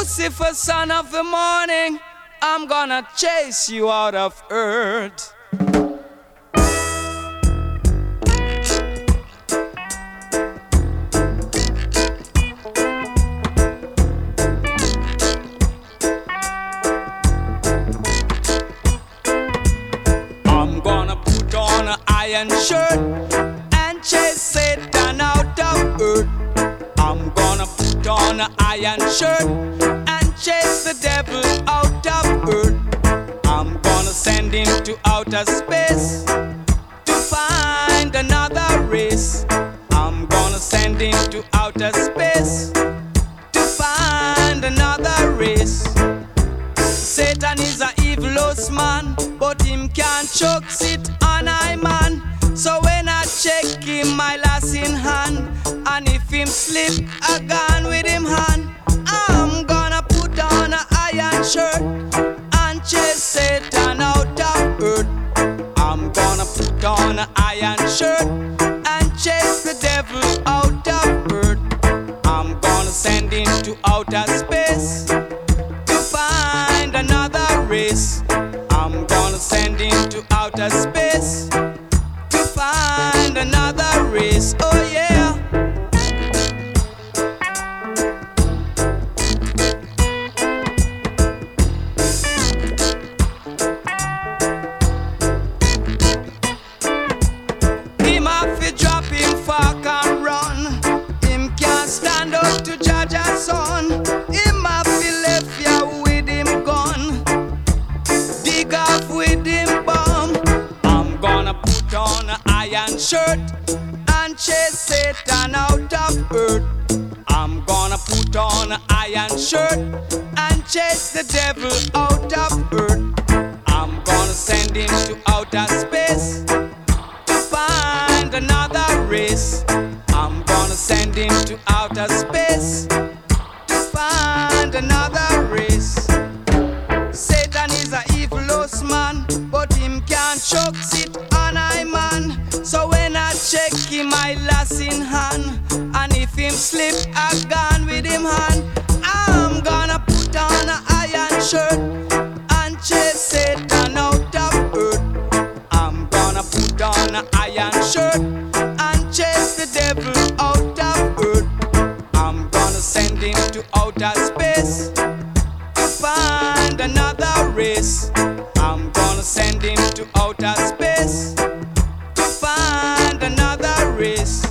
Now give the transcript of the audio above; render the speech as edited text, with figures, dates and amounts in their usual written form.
Lucifer, son of the morning, I'm gonna chase you out of earth. I'm gonna put on an iron shirt and chase Satan out of earth. I'm gonna put on an iron shirt and chase the devil out of earth. I'm gonna send him to outer space to find another race. I'm gonna send him to outer space to find another race. Satan is a evilous man, but him can't choke sit on I man. So when I check him, my lass in hand, and if him slip, I gone with him hand. I'm gonna put on an iron shirt and chase Satan out of earth. I'm gonna put on an iron shirt and chase the devil out of earth. I'm gonna send him to outer space to find another race. I'm gonna send him to outer space to find another race. Oh yeah. Him have to drop him fork and run. Him can't stand up to judge a son. Him have to left ya with him gun, dig off with him bomb. I'm gonna put on an iron shirt and chase Satan out of earth. I'm gonna put on an iron shirt and chase the devil out of earth. I'm gonna send him to outer space to find another race. I'm gonna send him to outer space to find another race. Satan is a evilous man, but him can't choke sit on I man. So when I check him, I lass in hand, and if him slip, I gone with him hand. I'm gonna put on an iron shirt and chase Satan out of earth. I'm gonna put on an iron shirt and chase the devil out of earth. I'm gonna send him to outer space to find another race. I'm gonna send him to outer space to find another race.